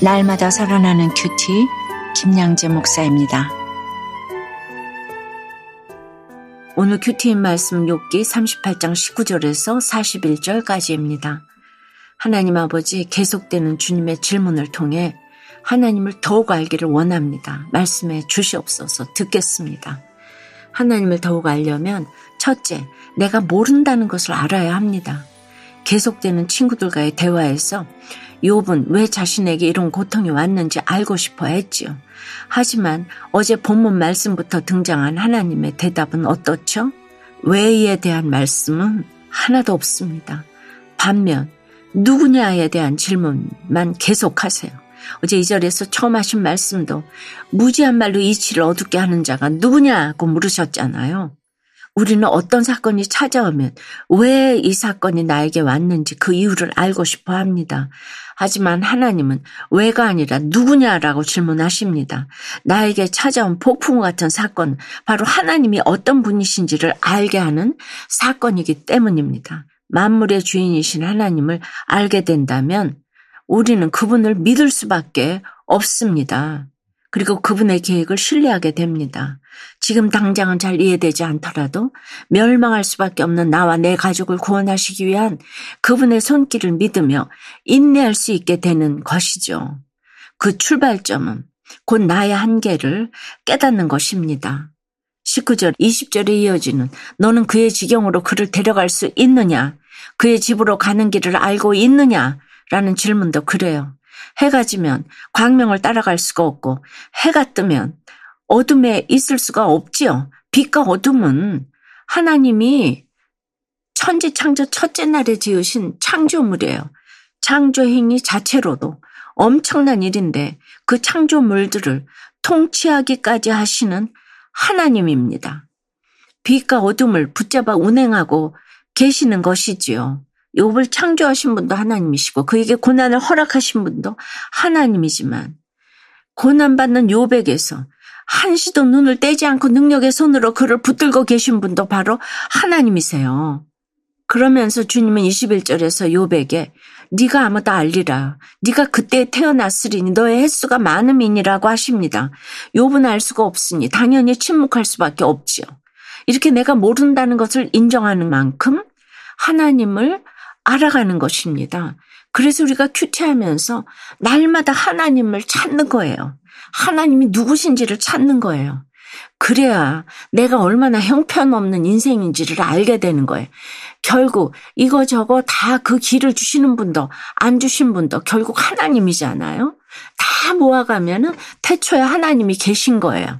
날마다 살아나는 큐티 김양재 목사입니다. 오늘 큐티인 말씀 욥기 38장 19절에서 41절까지입니다. 하나님 아버지, 계속되는 주님의 질문을 통해 하나님을 더욱 알기를 원합니다. 말씀해 주시옵소서. 듣겠습니다. 하나님을 더욱 알려면 첫째, 내가 모른다는 것을 알아야 합니다. 계속되는 친구들과의 대화에서 욥은 왜 자신에게 이런 고통이 왔는지 알고 싶어 했지요. 하지만 어제 본문 말씀부터 등장한 하나님의 대답은 어떻죠? 왜에 대한 말씀은 하나도 없습니다. 반면 누구냐에 대한 질문만 계속하세요. 어제 2절에서 처음 하신 말씀도 무지한 말로 이치를 어둡게 하는 자가 누구냐고 물으셨잖아요. 우리는 어떤 사건이 찾아오면 왜 이 사건이 나에게 왔는지 그 이유를 알고 싶어 합니다. 하지만 하나님은 왜가 아니라 누구냐라고 질문하십니다. 나에게 찾아온 폭풍 같은 사건, 바로 하나님이 어떤 분이신지를 알게 하는 사건이기 때문입니다. 만물의 주인이신 하나님을 알게 된다면 우리는 그분을 믿을 수밖에 없습니다. 그리고 그분의 계획을 신뢰하게 됩니다. 지금 당장은 잘 이해되지 않더라도 멸망할 수밖에 없는 나와 내 가족을 구원하시기 위한 그분의 손길을 믿으며 인내할 수 있게 되는 것이죠. 그 출발점은 곧 나의 한계를 깨닫는 것입니다. 19절, 20절에 이어지는 너는 그의 지경으로 그를 데려갈 수 있느냐? 그의 집으로 가는 길을 알고 있느냐? 라는 질문도 그래요. 해가 지면 광명을 따라갈 수가 없고 해가 뜨면 어둠에 있을 수가 없지요. 빛과 어둠은 하나님이 천지창조 첫째 날에 지으신 창조물이에요. 창조 행위 자체로도 엄청난 일인데 그 창조물들을 통치하기까지 하시는 하나님입니다. 빛과 어둠을 붙잡아 운행하고 계시는 것이지요. 욥을 창조하신 분도 하나님이시고 그에게 고난을 허락하신 분도 하나님이지만 고난받는 욥에게서 한시도 눈을 떼지 않고 능력의 손으로 그를 붙들고 계신 분도 바로 하나님이세요. 그러면서 주님은 21절에서 욥에게 네가 아무다 알리라. 네가 그때 태어났으리니 너의 횟수가 많음이니라고 하십니다. 욥은 알 수가 없으니 당연히 침묵할 수밖에 없지요. 이렇게 내가 모른다는 것을 인정하는 만큼 하나님을 알아가는 것입니다. 그래서 우리가 큐티하면서 날마다 하나님을 찾는 거예요. 하나님이 누구신지를 찾는 거예요. 그래야 내가 얼마나 형편없는 인생인지를 알게 되는 거예요. 결국 이거저거 다 그 길을 주시는 분도 안 주신 분도 결국 하나님이잖아요. 다 모아가면은 태초에 하나님이 계신 거예요.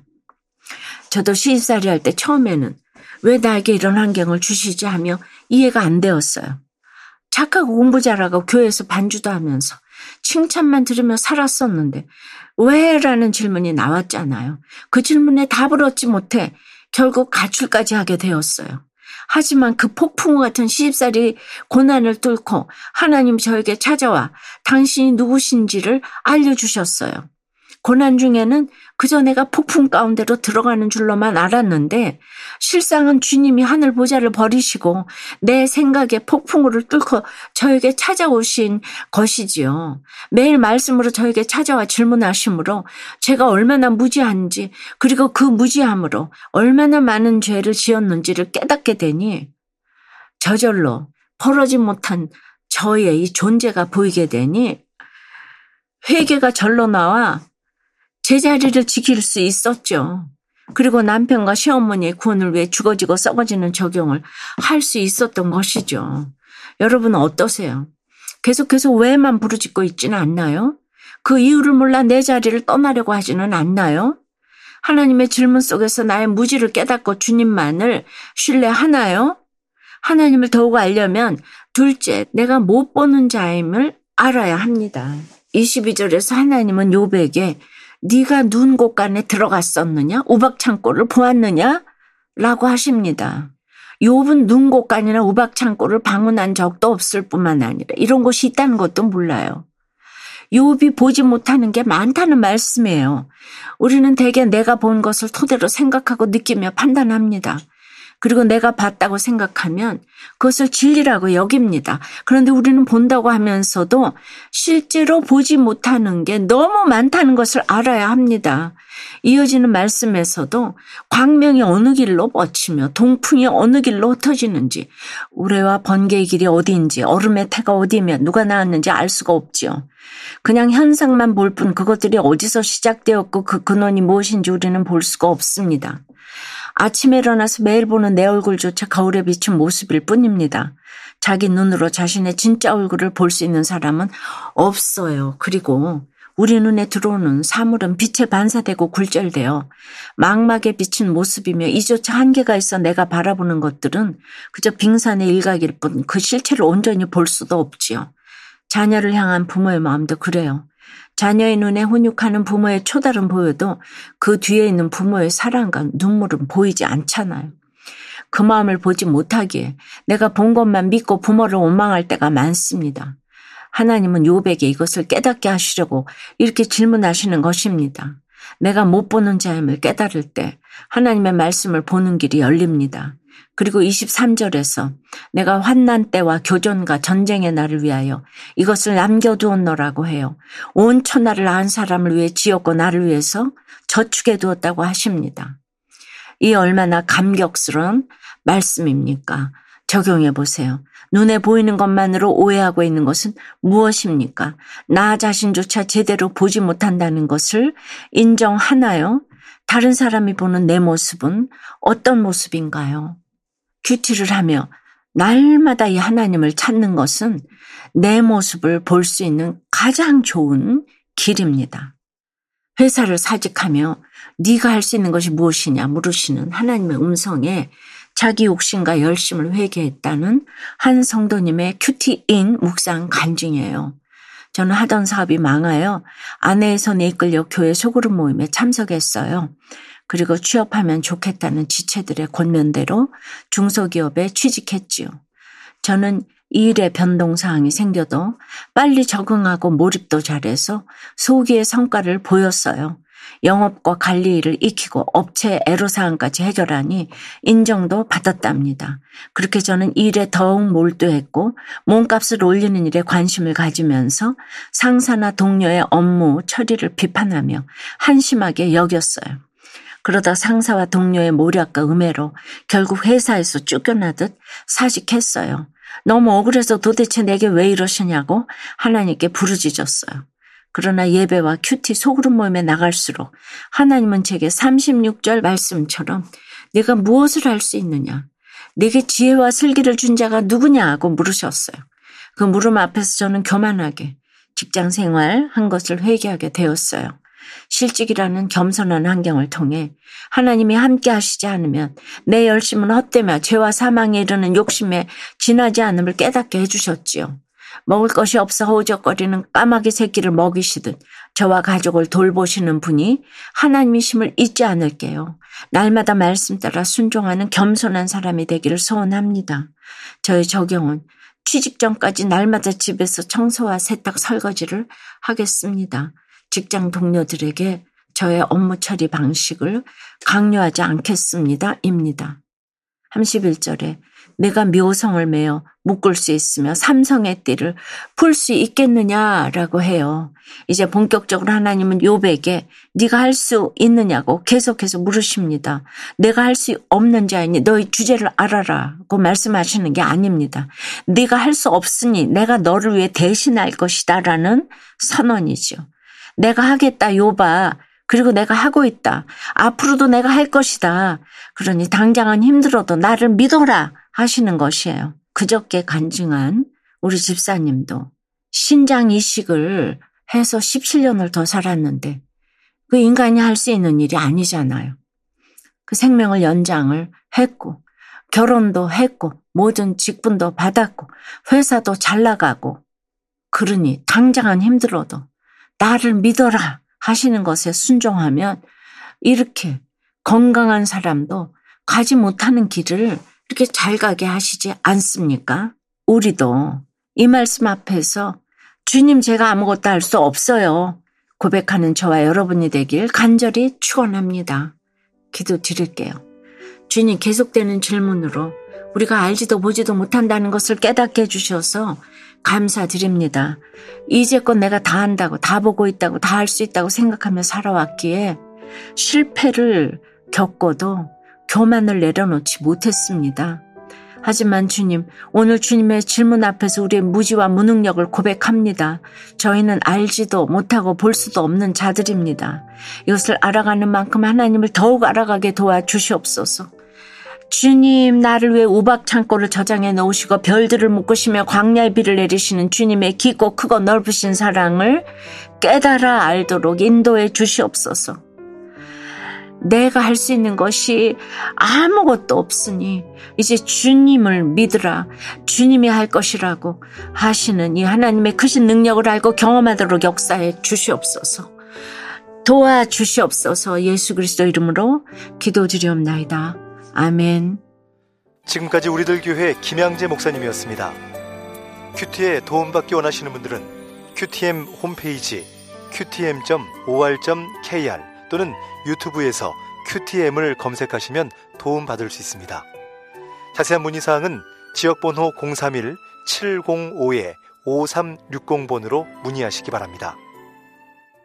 저도 시집살이 할 때 처음에는 왜 나에게 이런 환경을 주시지 하며 이해가 안 되었어요. 착하고 공부 잘하고 교회에서 반주도 하면서 칭찬만 들으며 살았었는데 왜? 라는 질문이 나왔잖아요. 그 질문에 답을 얻지 못해 결국 가출까지 하게 되었어요. 하지만 그 폭풍 같은 시집살이 고난을 뚫고 하나님 저에게 찾아와 당신이 누구신지를 알려주셨어요. 고난 중에는 그저 내가 폭풍 가운데로 들어가는 줄로만 알았는데 실상은 주님이 하늘 보좌를 버리시고 내 생각의 폭풍우를 뚫고 저에게 찾아오신 것이지요. 매일 말씀으로 저에게 찾아와 질문하심으로 제가 얼마나 무지한지 그리고 그 무지함으로 얼마나 많은 죄를 지었는지를 깨닫게 되니 저절로 벌어지 못한 저의 이 존재가 보이게 되니 회개가 절로 나와 제자리를 지킬 수 있었죠. 그리고 남편과 시어머니의 구원을 위해 죽어지고 썩어지는 적용을 할 수 있었던 것이죠. 여러분은 어떠세요? 계속해서 왜만 부르짖고 있지는 않나요? 그 이유를 몰라 내 자리를 떠나려고 하지는 않나요? 하나님의 질문 속에서 나의 무지를 깨닫고 주님만을 신뢰하나요? 하나님을 더욱 알려면 둘째, 내가 못 보는 자임을 알아야 합니다. 22절에서 하나님은 욥에게 네가 눈 곳간에 들어갔었느냐? 우박창고를 보았느냐? 라고 하십니다. 욥은 눈 곳간이나 우박창고를 방문한 적도 없을 뿐만 아니라 이런 곳이 있다는 것도 몰라요. 욥이 보지 못하는 게 많다는 말씀이에요. 우리는 대개 내가 본 것을 토대로 생각하고 느끼며 판단합니다. 그리고 내가 봤다고 생각하면 그것을 진리라고 여깁니다. 그런데 우리는 본다고 하면서도 실제로 보지 못하는 게 너무 많다는 것을 알아야 합니다. 이어지는 말씀에서도 광명이 어느 길로 뻗치며 동풍이 어느 길로 흩어지는지, 우레와 번개의 길이 어디인지, 얼음의 태가 어디며 누가 나왔는지 알 수가 없지요. 그냥 현상만 볼 뿐 그것들이 어디서 시작되었고 그 근원이 무엇인지 우리는 볼 수가 없습니다. 아침에 일어나서 매일 보는 내 얼굴조차 거울에 비춘 모습일 뿐입니다. 자기 눈으로 자신의 진짜 얼굴을 볼 수 있는 사람은 없어요. 그리고 우리 눈에 들어오는 사물은 빛에 반사되고 굴절되어 망막에 비친 모습이며 이조차 한계가 있어 내가 바라보는 것들은 그저 빙산의 일각일 뿐 그 실체를 온전히 볼 수도 없지요. 자녀를 향한 부모의 마음도 그래요. 자녀의 눈에 훈육하는 부모의 초달은 보여도 그 뒤에 있는 부모의 사랑과 눈물은 보이지 않잖아요. 그 마음을 보지 못하기에 내가 본 것만 믿고 부모를 원망할 때가 많습니다. 하나님은 욥에게 이것을 깨닫게 하시려고 이렇게 질문하시는 것입니다. 내가 못 보는 자임을 깨달을 때 하나님의 말씀을 보는 길이 열립니다. 그리고 23절에서 내가 환난 때와 교전과 전쟁의 날을 위하여 이것을 남겨두었노라고 해요. 온 천하를 낳은 사람을 위해 지었고 나를 위해서 저축해 두었다고 하십니다. 이 얼마나 감격스러운 말씀입니까? 적용해 보세요. 눈에 보이는 것만으로 오해하고 있는 것은 무엇입니까? 나 자신조차 제대로 보지 못한다는 것을 인정하나요? 다른 사람이 보는 내 모습은 어떤 모습인가요? 큐티를 하며 날마다 이 하나님을 찾는 것은 내 모습을 볼 수 있는 가장 좋은 길입니다. 회사를 사직하며 네가 할 수 있는 것이 무엇이냐 물으시는 하나님의 음성에 자기 욕심과 열심을 회개했다는 한 성도님의 큐티인 묵상 간증이에요. 저는 하던 사업이 망하여 아내의 손에 이끌려 교회 소그룹 모임에 참석했어요. 그리고 취업하면 좋겠다는 지체들의 권면대로 중소기업에 취직했지요. 저는 이 일에 변동사항이 생겨도 빨리 적응하고 몰입도 잘해서 소기의 성과를 보였어요. 영업과 관리 일을 익히고 업체 애로사항까지 해결하니 인정도 받았답니다. 그렇게 저는 일에 더욱 몰두했고 몸값을 올리는 일에 관심을 가지면서 상사나 동료의 업무 처리를 비판하며 한심하게 여겼어요. 그러다 상사와 동료의 모략과 음해로 결국 회사에서 쫓겨나듯 사직했어요. 너무 억울해서 도대체 내게 왜 이러시냐고 하나님께 부르짖었어요. 그러나 예배와 큐티 소그룹 모임에 나갈수록 하나님은 제게 36절 말씀처럼 내가 무엇을 할 수 있느냐, 내게 지혜와 슬기를 준 자가 누구냐고 물으셨어요. 그 물음 앞에서 저는 교만하게 직장 생활 한 것을 회개하게 되었어요. 실직이라는 겸손한 환경을 통해 하나님이 함께 하시지 않으면 내 열심은 헛되며 죄와 사망에 이르는 욕심에 지나지 않음을 깨닫게 해주셨지요. 먹을 것이 없어 허우적거리는 까마귀 새끼를 먹이시듯 저와 가족을 돌보시는 분이 하나님이심을 잊지 않을게요. 날마다 말씀 따라 순종하는 겸손한 사람이 되기를 소원합니다. 저의 적용은 취직 전까지 날마다 집에서 청소와 세탁 설거지를 하겠습니다. 직장 동료들에게 저의 업무 처리 방식을 강요하지 않겠습니다. 입니다. 31절에 내가 묘성을 매어 묶을 수 있으며 삼성의 띠를 풀 수 있겠느냐라고 해요. 이제 본격적으로 하나님은 욥에게 네가 할 수 있느냐고 계속해서 물으십니다. 내가 할 수 없는 자이니 너희 주제를 알아라고 말씀하시는 게 아닙니다. 네가 할 수 없으니 내가 너를 위해 대신할 것이다 라는 선언이죠. 내가 하겠다 욥아. 그리고 내가 하고 있다. 앞으로도 내가 할 것이다. 그러니 당장은 힘들어도 나를 믿어라 하시는 것이에요. 그저께 간증한 우리 집사님도 신장 이식을 해서 17년을 더 살았는데 그 인간이 할 수 있는 일이 아니잖아요. 그 생명을 연장을 했고 결혼도 했고 모든 직분도 받았고 회사도 잘 나가고 그러니 당장은 힘들어도 나를 믿어라 하시는 것에 순종하면 이렇게 건강한 사람도 가지 못하는 길을 이렇게 잘 가게 하시지 않습니까? 우리도 이 말씀 앞에서 주님 제가 아무것도 할 수 없어요. 고백하는 저와 여러분이 되길 간절히 축원합니다. 기도드릴게요. 주님, 계속되는 질문으로 우리가 알지도 보지도 못한다는 것을 깨닫게 해주셔서 감사드립니다. 이제껏 내가 다 안다고, 다 보고 있다고, 다 할 수 있다고 생각하며 살아왔기에 실패를 겪어도 교만을 내려놓지 못했습니다. 하지만 주님, 오늘 주님의 질문 앞에서 우리의 무지와 무능력을 고백합니다. 저희는 알지도 못하고 볼 수도 없는 자들입니다. 이것을 알아가는 만큼 하나님을 더욱 알아가게 도와주시옵소서. 주님, 나를 왜 우박 창고를 저장해 놓으시고 별들을 묶으시며 광야의 비를 내리시는 주님의 깊고 크고 넓으신 사랑을 깨달아 알도록 인도해 주시옵소서. 내가 할 수 있는 것이 아무것도 없으니 이제 주님을 믿으라, 주님이 할 것이라고 하시는 이 하나님의 크신 능력을 알고 경험하도록 역사해 주시옵소서. 도와주시옵소서. 예수 그리스도 이름으로 기도드리옵나이다. 아멘. 지금까지 우리들 교회 김양재 목사님이었습니다. 큐티에 도움받기 원하시는 분들은 QTM 홈페이지 qtm.or.kr 또는 유튜브에서 QTM을 검색하시면 도움받을 수 있습니다. 자세한 문의사항은 지역번호 031-705-5360번으로 문의하시기 바랍니다.